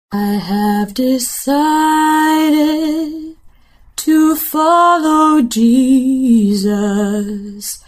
I have decided to follow Jesus.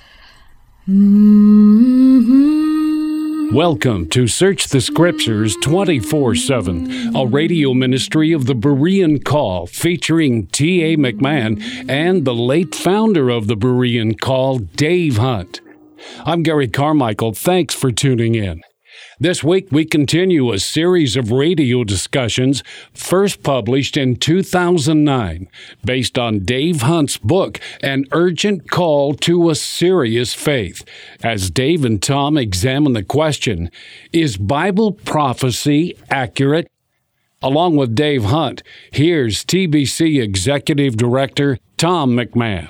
Welcome to Search the Scriptures 24/7, a radio ministry of the Berean Call featuring T.A. McMahon and the late founder of the Berean Call, Dave Hunt. I'm Gary Carmichael. Thanks for tuning in. This week, we continue a series of radio discussions first published in 2009, based on Dave Hunt's book, An Urgent Call to a Serious Faith, as Dave and Tom examine the question, is Bible prophecy accurate? Along with Dave Hunt, here's TBC Executive Director Tom McMahon.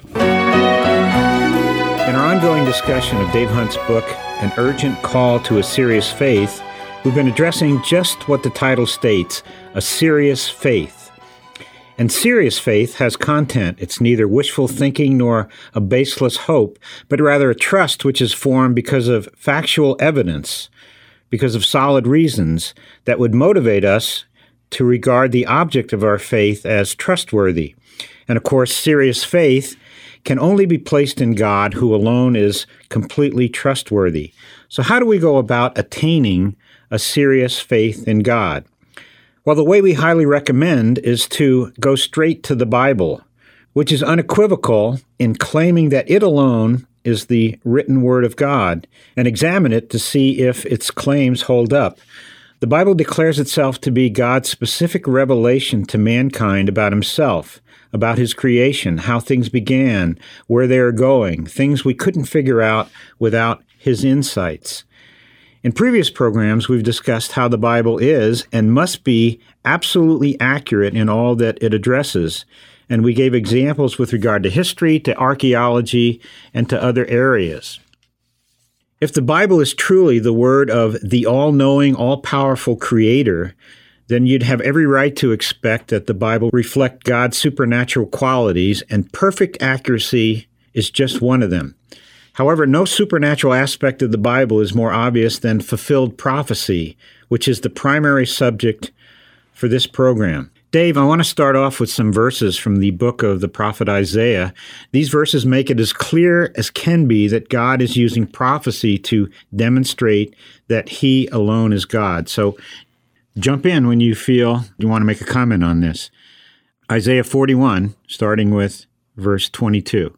In our ongoing discussion of Dave Hunt's book, An Urgent Call to a Serious Faith, we've been addressing just what the title states, a serious faith. And serious faith has content. It's neither wishful thinking nor a baseless hope, but rather a trust which is formed because of factual evidence, because of solid reasons that would motivate us to regard the object of our faith as trustworthy. And of course, serious faith can only be placed in God, who alone is completely trustworthy. So how do we go about attaining a serious faith in God? Well, the way we highly recommend is to go straight to the Bible, which is unequivocal in claiming that it alone is the written Word of God, and examine it to see if its claims hold up. The Bible declares itself to be God's specific revelation to mankind about himself, about his creation, how things began, where they are going, things we couldn't figure out without his insights. In previous programs, we've discussed how the Bible is and must be absolutely accurate in all that it addresses, and we gave examples with regard to history, to archaeology, and to other areas. If the Bible is truly the word of the all-knowing, all-powerful Creator, then you'd have every right to expect that the Bible reflect God's supernatural qualities, and perfect accuracy is just one of them. However, no supernatural aspect of the Bible is more obvious than fulfilled prophecy, which is the primary subject for this program. Dave, I want to start off with some verses from the book of the prophet Isaiah. These verses make it as clear as can be that God is using prophecy to demonstrate that He alone is God. So jump in when you feel you want to make a comment on this. Isaiah 41, starting with verse 22.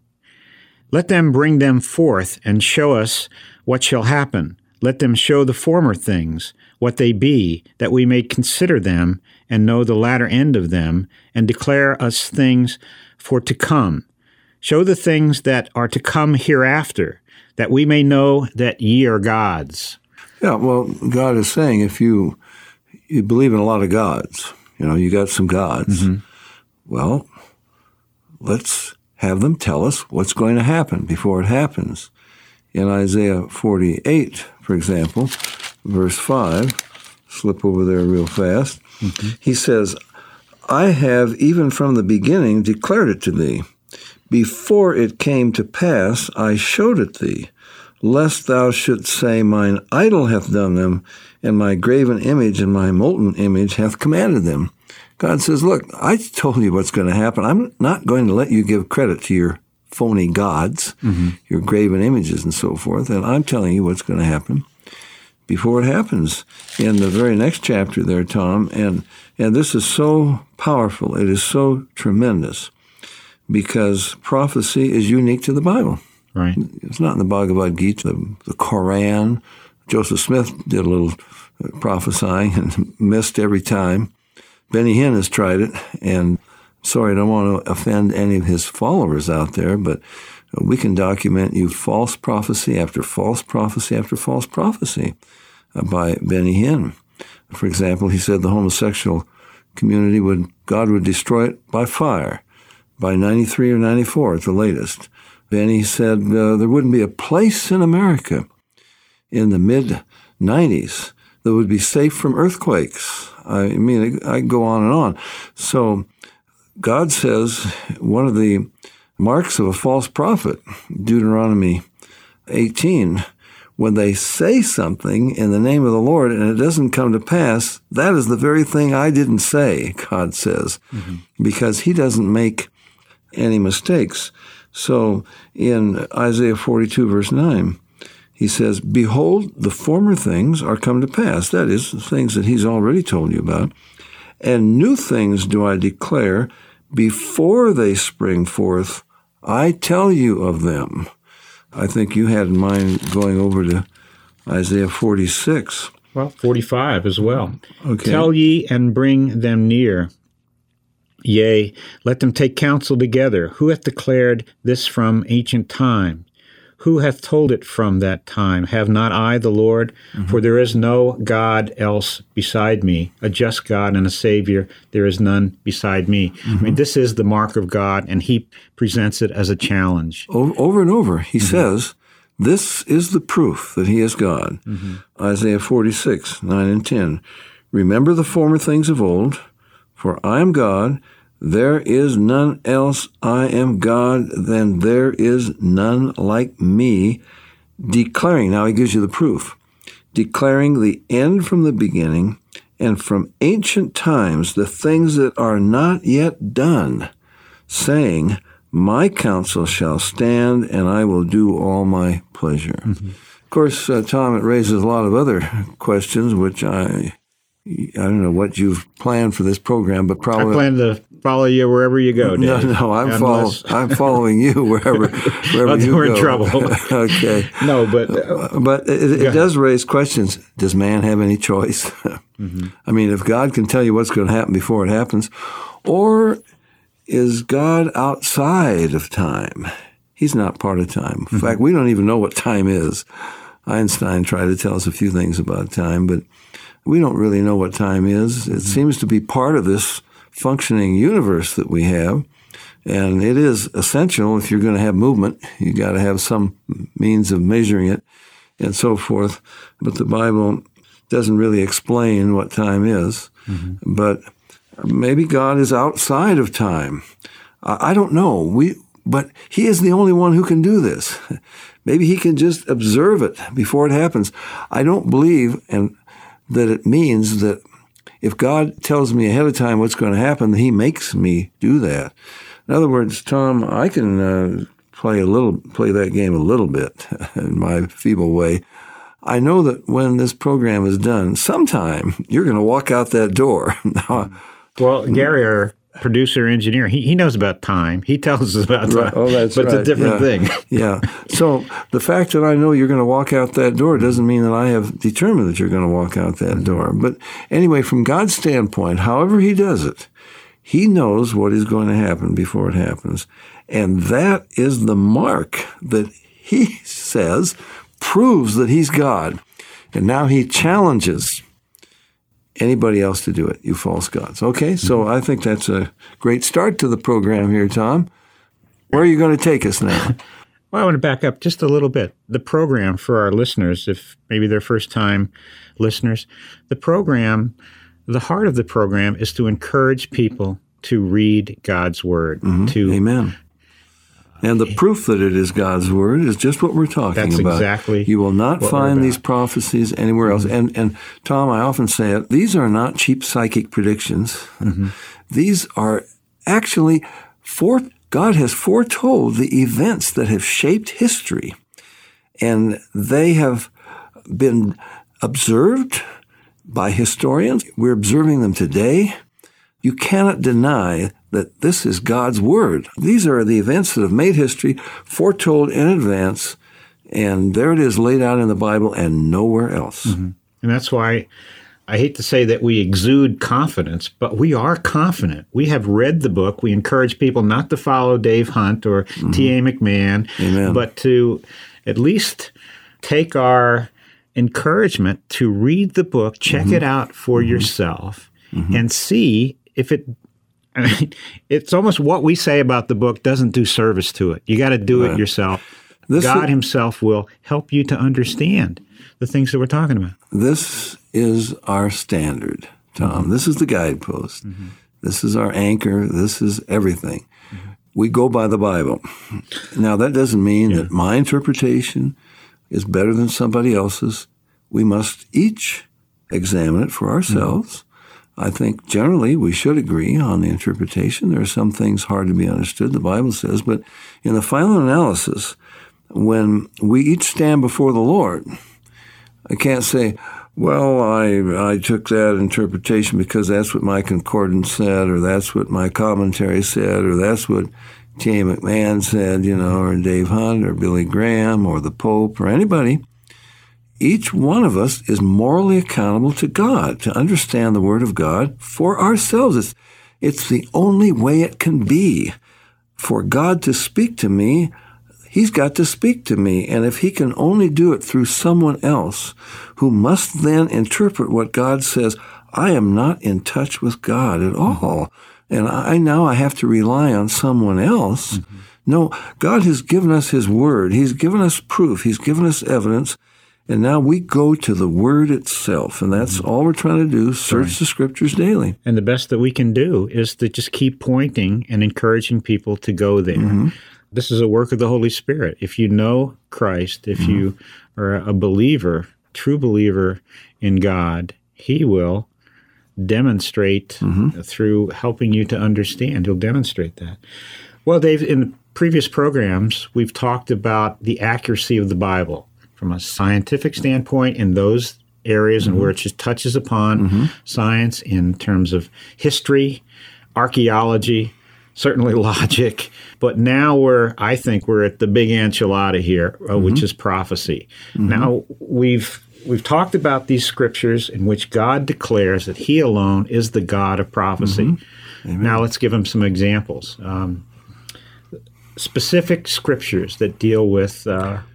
Let them bring them forth and show us what shall happen. Let them show the former things, what they be, that we may consider them and know the latter end of them, and declare us things for to come. Show the things that are to come hereafter, that we may know that ye are gods. Yeah, well, God is saying if you believe in a lot of gods, you got some gods, well, let's have them tell us what's going to happen before it happens. In Isaiah 48, for example, verse 5, slip over there real fast, he says, I have even from the beginning declared it to thee. Before it came to pass, I showed it thee, lest thou shouldst say, mine idol hath done them, and my graven image and my molten image hath commanded them. God says, look, I told you what's going to happen. I'm not going to let you give credit to your phony gods, your graven images and so forth, and I'm telling you what's going to happen before it happens. In the very next chapter there, Tom, and this is so powerful, it is so tremendous, because prophecy is unique to the Bible. Right. It's not in the Bhagavad Gita, the Koran. Joseph Smith did a little prophesying and missed every time. Benny Hinn has tried it, and sorry, I don't want to offend any of his followers out there, but we can document you false prophecy after false prophecy after false prophecy by Benny Hinn. For example, he said the homosexual community God would destroy it by fire by 93 or 94 at the latest. Benny said there wouldn't be a place in America in the mid-90s that would be safe from earthquakes. I mean, I go on and on. So God says one of the marks of a false prophet, Deuteronomy 18, when they say something in the name of the Lord and it doesn't come to pass, that is the very thing I didn't say, God says, because he doesn't make any mistakes. So in Isaiah 42, verse 9, he says, behold, the former things are come to pass. That is, the things that he's already told you about. And new things do I declare before they spring forth. I tell you of them. I think you had in mind going over to Isaiah 46. Well, 45 as well. Okay. Tell ye and bring them near. Yea, let them take counsel together. Who hath declared this from ancient time? Who hath told it from that time? Have not I the Lord? For there is no God else beside me, a just God and a Savior. There is none beside me. I mean, this is the mark of God, and he presents it as a challenge. Over and over, he says, this is the proof that he is God. Isaiah 46, 9 and 10. Remember the former things of old, for I am God, there is none else. I am God, then there is none like me, declaring, now he gives you the proof, declaring the end from the beginning, and from ancient times the things that are not yet done, saying, my counsel shall stand, and I will do all my pleasure. Of course, Tom, it raises a lot of other questions, which I don't know what you've planned for this program, but probably... I plan to follow you wherever you go, Dave. No, I'm following you wherever you go. We're in trouble. Okay. No, but it does raise questions. Does man have any choice? I mean, if God can tell you what's going to happen before it happens, or is God outside of time? He's not part of time. In fact, we don't even know what time is. Einstein tried to tell us a few things about time, but we don't really know what time is. It seems to be part of this functioning universe that we have, and it is essential if you're going to have movement. You got to have some means of measuring it and so forth. But the Bible doesn't really explain what time is. But maybe God is outside of time. I don't know. But he is the only one who can do this. Maybe he can just observe it before it happens. I don't believe that it means that if God tells me ahead of time what's going to happen, he makes me do that. In other words, Tom, I can play that game a little bit in my feeble way. I know that when this program is done, sometime you're going to walk out that door. Well, Gary, our producer engineer, he knows about time. He tells us about time. Oh, that's but right. It's a different thing. Yeah. So the fact that I know you're going to walk out that door doesn't mean that I have determined that you're going to walk out that door. But anyway, from God's standpoint, however he does it, he knows what is going to happen before it happens. And that is the mark that he says proves that he's God. And now he challenges anybody else to do it, you false gods. Okay, so I think that's a great start to the program here, Tom. Where are you going to take us now? Well, I want to back up just a little bit. The program for our listeners, if maybe they're first-time listeners, the heart of the program is to encourage people to read God's Word. Amen. And the proof that it is God's Word is just what we're talking about. That's exactly. You will not find these prophecies anywhere else. And Tom, I often say it, these are not cheap psychic predictions. These are actually God has foretold the events that have shaped history. And they have been observed by historians. We're observing them today. You cannot deny that this is God's Word. These are the events that have made history, foretold in advance, and there it is laid out in the Bible and nowhere else. And that's why I hate to say that we exude confidence, but we are confident. We have read the book. We encourage people not to follow Dave Hunt or T.A. McMahon, but to at least take our encouragement to read the book, check it out for yourself, and see if it's almost what we say about the book doesn't do service to it. You got to do it yourself. God himself will help you to understand the things that we're talking about. This is our standard, Tom. This is the guidepost. This is our anchor. This is everything. We go by the Bible. Now, that doesn't mean that my interpretation is better than somebody else's. We must each examine it for ourselves. I think generally we should agree on the interpretation. There are some things hard to be understood, the Bible says, but in the final analysis, when we each stand before the Lord, I can't say, well, I took that interpretation because that's what my concordance said, or that's what my commentary said, or that's what T.A. McMahon said, or Dave Hunt, or Billy Graham, or the Pope, or anybody. Each one of us is morally accountable to God to understand the Word of God for ourselves. It's the only way it can be. For God to speak to me, He's got to speak to me. And if He can only do it through someone else who must then interpret what God says, I am not in touch with God at all. And I have to rely on someone else. Mm-hmm. No, God has given us His Word. He's given us proof. He's given us evidence. And now we go to the Word itself, and that's all we're trying to do, search the Scriptures daily. And the best that we can do is to just keep pointing and encouraging people to go there. Mm-hmm. This is a work of the Holy Spirit. If you know Christ, if you are a believer, true believer in God, He will demonstrate through helping you to understand. He'll demonstrate that. Well, Dave, in the previous programs, we've talked about the accuracy of the Bible from a scientific standpoint in those areas and where it just touches upon science in terms of history, archaeology, certainly logic. But now I think we're at the big enchilada here, which is prophecy. Now we've talked about these scriptures in which God declares that He alone is the God of prophecy. Now let's give them some examples. Specific scriptures that deal with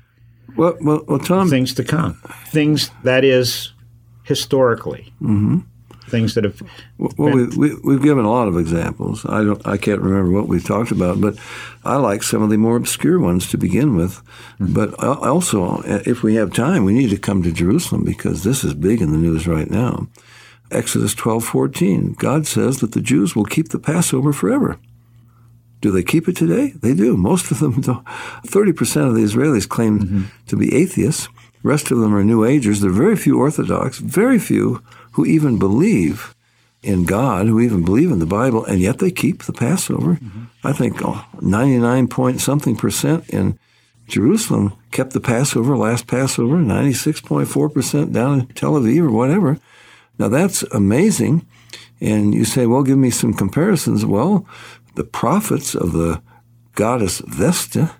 well, Tom, things to come, things that is historically, things that have. Well, we've given a lot of examples. I can't remember what we've talked about, but I like some of the more obscure ones to begin with. But also, if we have time, we need to come to Jerusalem because this is big in the news right now. Exodus 12:14. God says that the Jews will keep the Passover forever. Do they keep it today? They do. Most of them don't. 30% of the Israelis claim to be atheists. The rest of them are New Agers. There are very few Orthodox, very few who even believe in God, who even believe in the Bible, and yet they keep the Passover. I think 99-point-something% in Jerusalem kept the Passover, last Passover, 96.4% down in Tel Aviv or whatever. Now that's amazing. And you say, well, give me some comparisons. Well, the prophets of the goddess Vesta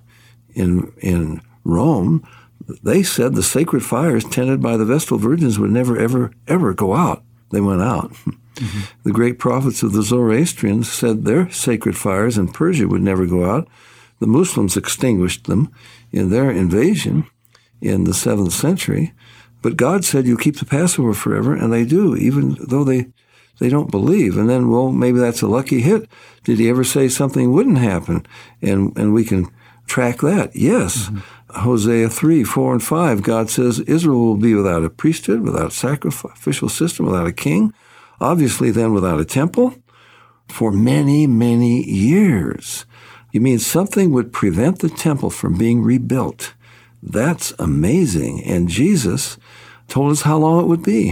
in Rome, they said the sacred fires tended by the Vestal virgins would never, ever, ever go out. They went out. The great prophets of the Zoroastrians said their sacred fires in Persia would never go out. The Muslims extinguished them in their invasion in the 7th century. But God said you keep the Passover forever, and they do, even though they don't believe. And then, well, maybe that's a lucky hit. Did He ever say something wouldn't happen? And we can track that. Yes. Hosea 3:4-5, God says Israel will be without a priesthood, without a sacrificial system, without a king, obviously then without a temple, for many, many years. You mean something would prevent the temple from being rebuilt? That's amazing. And Jesus told us how long it would be.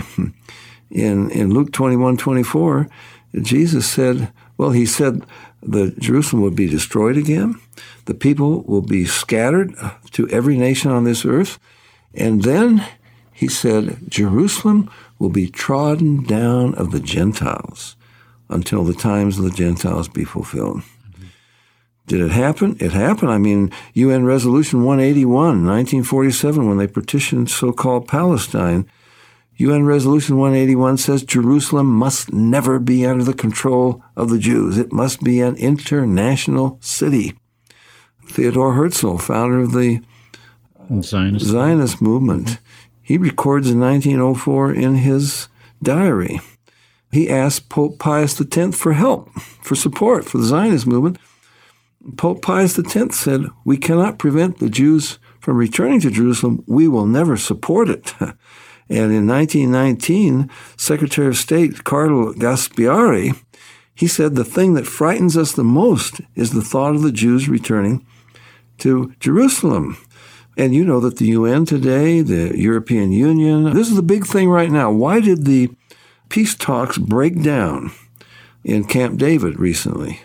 In Luke 21:24, Jesus said, He said that Jerusalem would be destroyed again. The people will be scattered to every nation on this earth. And then He said, Jerusalem will be trodden down of the Gentiles until the times of the Gentiles be fulfilled. Did it happen? It happened. I mean, UN Resolution 181, 1947, when they petitioned so-called Palestine, UN Resolution 181 says Jerusalem must never be under the control of the Jews. It must be an international city. Theodor Herzl, founder of the Zionist movement, he records in 1904 in his diary, he asked Pope Pius X for help, for support for the Zionist movement. Pope Pius X said, we cannot prevent the Jews from returning to Jerusalem. We will never support it. And in 1919, Secretary of State Cardinal Gasparri, he said the thing that frightens us the most is the thought of the Jews returning to Jerusalem. And you know that the UN today, the European Union, this is the big thing right now. Why did the peace talks break down in Camp David recently?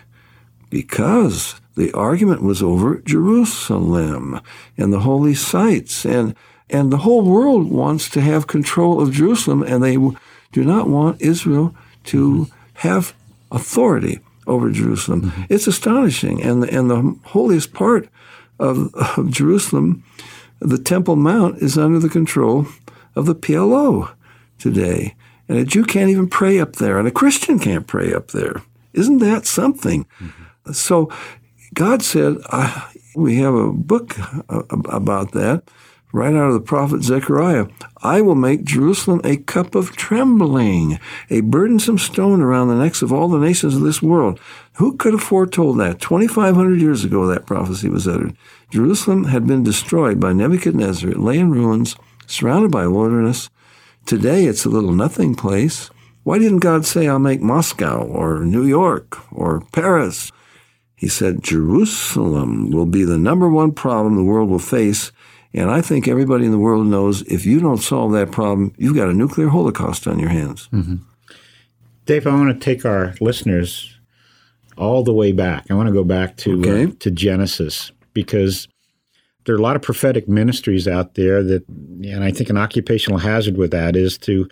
Because the argument was over Jerusalem and the holy sites. And the whole world wants to have control of Jerusalem, and they do not want Israel to have authority over Jerusalem. It's astonishing. And the holiest part of Jerusalem, the Temple Mount, is under the control of the PLO today. And a Jew can't even pray up there, and a Christian can't pray up there. Isn't that something? So God said, we have a book about that, right out of the prophet Zechariah. I will make Jerusalem a cup of trembling, a burdensome stone around the necks of all the nations of this world. Who could have foretold that? 2,500 years ago, that prophecy was uttered. Jerusalem had been destroyed by Nebuchadnezzar. It lay in ruins, surrounded by wilderness. Today, it's a little nothing place. Why didn't God say, I'll make Moscow or New York or Paris? He said, Jerusalem will be the number one problem the world will face. And I think everybody in the world knows if you don't solve that problem, you've got a nuclear holocaust on your hands. Dave, I want to take our listeners all the way back. I want to go back to Genesis, because there are a lot of prophetic ministries out there that, and I think an occupational hazard with that is to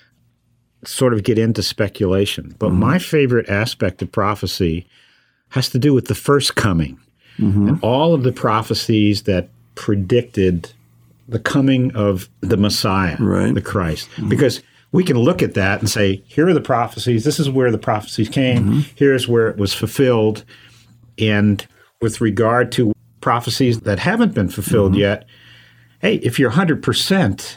sort of get into speculation. But my favorite aspect of prophecy has to do with the first coming and all of the prophecies that predicted the coming of the Messiah, the Christ. Because we can look at that and say, here are the prophecies. This is where the prophecies came. Here's where it was fulfilled. And with regard to prophecies that haven't been fulfilled yet, hey, if you're 100%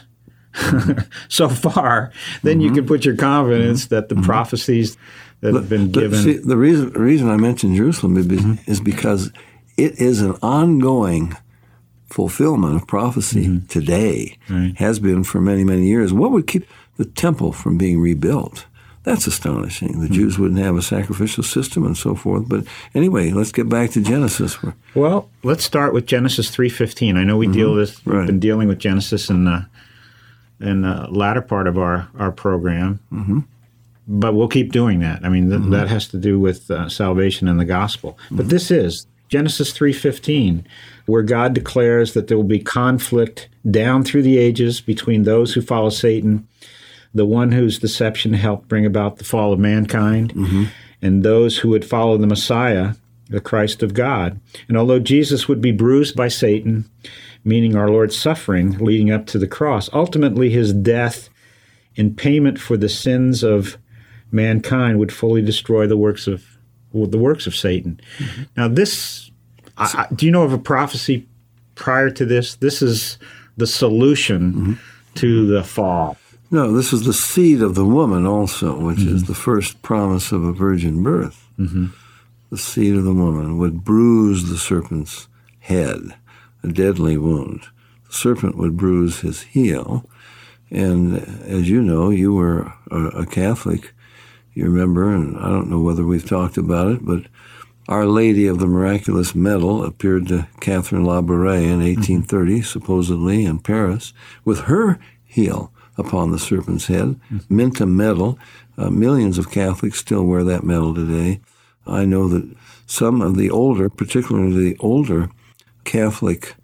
so far, then you can put your confidence that the prophecies that have been given. See, the reason I mentioned Jerusalem is because it is an ongoing fulfillment of prophecy today, has been for many, many years. What would keep the temple from being rebuilt? That's astonishing. The Jews wouldn't have a sacrificial system and so forth. But anyway, let's get back to Genesis. Well, let's start with Genesis 3:15. I know we deal with this. We've been dealing with Genesis in the latter part of our program. But we'll keep doing that. I mean, that has to do with salvation and the gospel. But this is Genesis 3:15, where God declares that there will be conflict down through the ages between those who follow Satan, the one whose deception helped bring about the fall of mankind, and those who would follow the Messiah, the Christ of God. And although Jesus would be bruised by Satan, meaning our Lord's suffering leading up to the cross, ultimately his death in payment for the sins of mankind would fully destroy the works of Satan. Now, this, do you know of a prophecy prior to this? This is the solution to the fall. No, this is the seed of the woman also, which is the first promise of a virgin birth. The seed of the woman would bruise the serpent's head, a deadly wound. The serpent would bruise his heel. And as you know, you were a Catholic. You remember, and I don't know whether we've talked about it, but Our Lady of the Miraculous Medal appeared to Catherine Labouré in 1830, supposedly in Paris, with her heel upon the serpent's head, mint a medal. Millions of Catholics still wear that medal today. I know that some of the older, particularly the older Catholic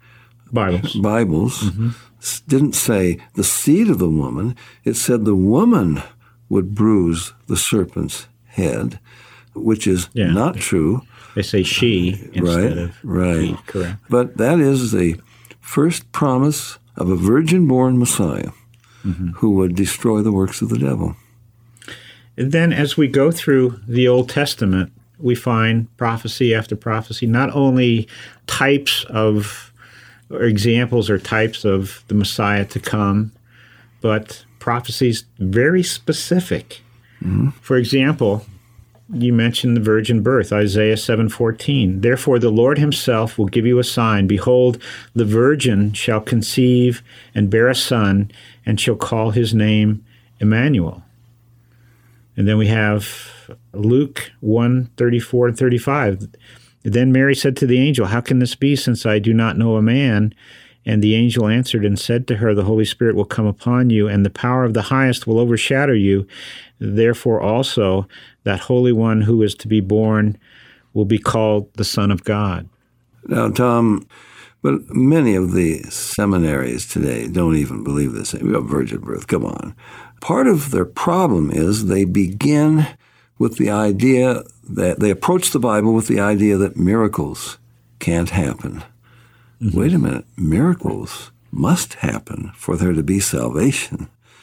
Bibles didn't say the seed of the woman. It said the woman would bruise the serpent's head, which is not true. They say she instead of he, correct. But that is the first promise of a virgin-born Messiah who would destroy the works of the devil. And then as we go through the Old Testament, we find prophecy after prophecy, not only types of or examples or types of the Messiah to come, but prophecies very specific. For example, you mentioned the virgin birth, Isaiah 7:14. Therefore the Lord himself will give you a sign. Behold, the virgin shall conceive and bear a son, and shall call his name Emmanuel. And then we have Luke 1:34 and 35. Then Mary said to the angel, how can this be, since I do not know a man? And the angel answered and said to her, the Holy Spirit will come upon you, and the power of the highest will overshadow you. Therefore also that Holy One who is to be born will be called the Son of God. Now, Tom, but many of the seminaries today don't even believe this. We have virgin birth. Come on. Part of their problem is they begin with the idea that they approach the Bible with the idea that miracles can't happen. Mm-hmm. Wait a minute. Miracles must happen for there to be salvation.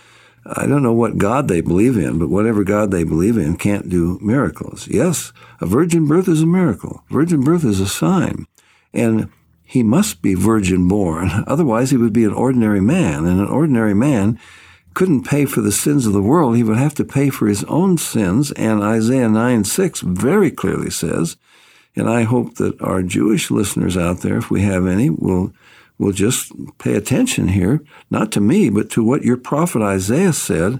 I don't know what God they believe in, but whatever God they believe in can't do miracles. Yes, a virgin birth is a miracle. Virgin birth is a sign. And he must be virgin born. Otherwise, he would be an ordinary man. And an ordinary man couldn't pay for the sins of the world. He would have to pay for his own sins. And Isaiah 9:6 very clearly says, and I hope that our Jewish listeners out there, if we have any, will just pay attention here, not to me, but to what your prophet Isaiah said,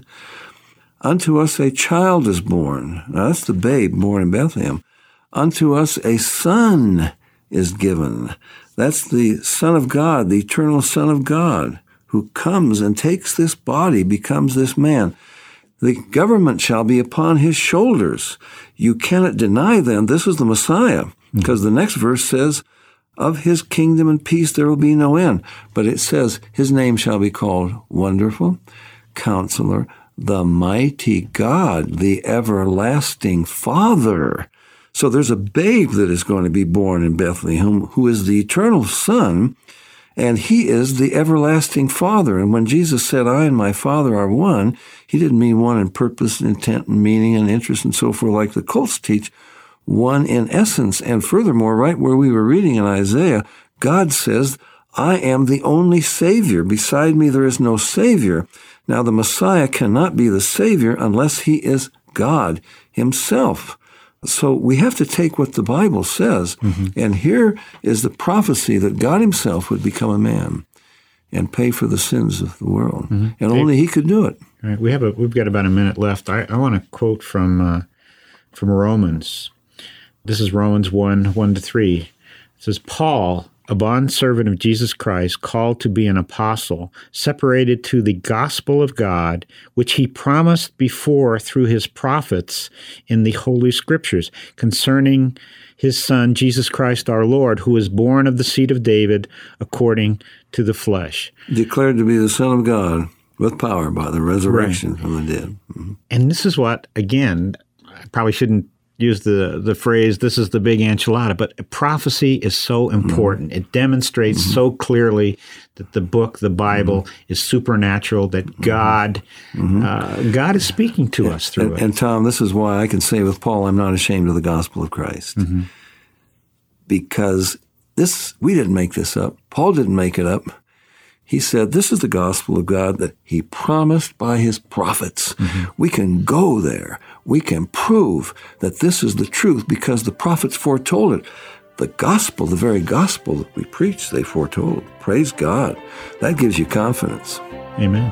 unto us a child is born. Now, that's the babe born in Bethlehem. Unto us a son is given. That's the Son of God, the eternal Son of God, who comes and takes this body, becomes this man. The government shall be upon his shoulders. You cannot deny then this is the Messiah, because the next verse says, of his kingdom and peace there will be no end. But it says, his name shall be called Wonderful, Counselor, the Mighty God, the Everlasting Father. So there's a babe that is going to be born in Bethlehem who is the eternal Son, and he is the everlasting Father. And when Jesus said, I and my Father are one, he didn't mean one in purpose and intent and meaning and interest and so forth like the cults teach, one in essence. And furthermore, right where we were reading in Isaiah, God says, I am the only Savior. Beside me there is no Savior. Now the Messiah cannot be the Savior unless he is God himself. So we have to take what the Bible says, and here is the prophecy that God himself would become a man and pay for the sins of the world, and only he could do it. All right, we've got about a minute left. I want to quote from Romans. This is Romans 1:1-3. It says, Paul, a bondservant of Jesus Christ, called to be an apostle, separated to the gospel of God, which he promised before through his prophets in the Holy Scriptures, concerning his Son, Jesus Christ our Lord, who was born of the seed of David according to the flesh. Declared to be the Son of God with power by the resurrection from the dead. Mm-hmm. And this is what, again, I probably shouldn't use the phrase, this is the big enchilada, but prophecy is so important. It demonstrates so clearly that the book, the Bible, is supernatural, that God is speaking to us through it. And Tom, this is why I can say with Paul, I'm not ashamed of the gospel of Christ. Because we didn't make this up. Paul didn't make it up. He said, this is the gospel of God that he promised by his prophets. We can go there. We can prove that this is the truth because the prophets foretold it. The gospel, the very gospel that we preach, they foretold. Praise God. That gives you confidence. Amen.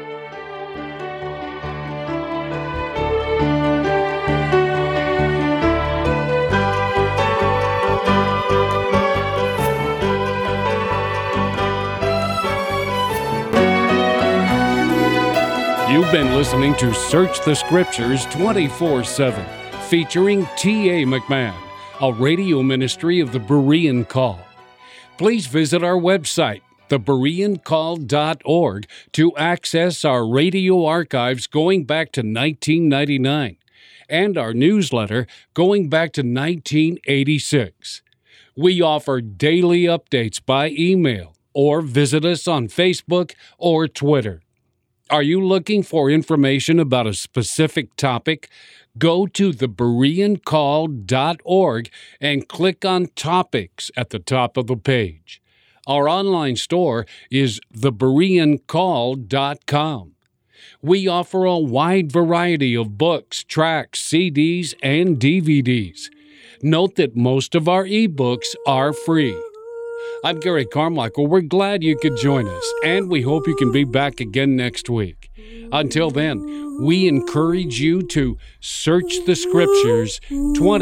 You've been listening to Search the Scriptures 24/7, featuring T.A. McMahon, a radio ministry of the Berean Call. Please visit our website, thebereancall.org, to access our radio archives going back to 1999 and our newsletter going back to 1986. We offer daily updates by email or visit us on Facebook or Twitter. Are you looking for information about a specific topic? Go to thebereancall.org and click on Topics at the top of the page. Our online store is thebereancall.com. We offer a wide variety of books, tracts, CDs, and DVDs. Note that most of our ebooks are free. I'm Gary Carmichael. We're glad you could join us, and we hope you can be back again next week. Until then, we encourage you to search the Scriptures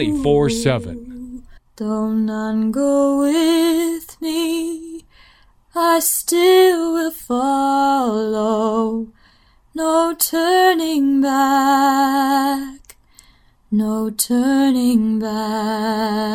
24/7. Though none go with me, I still will follow. No turning back, no turning back.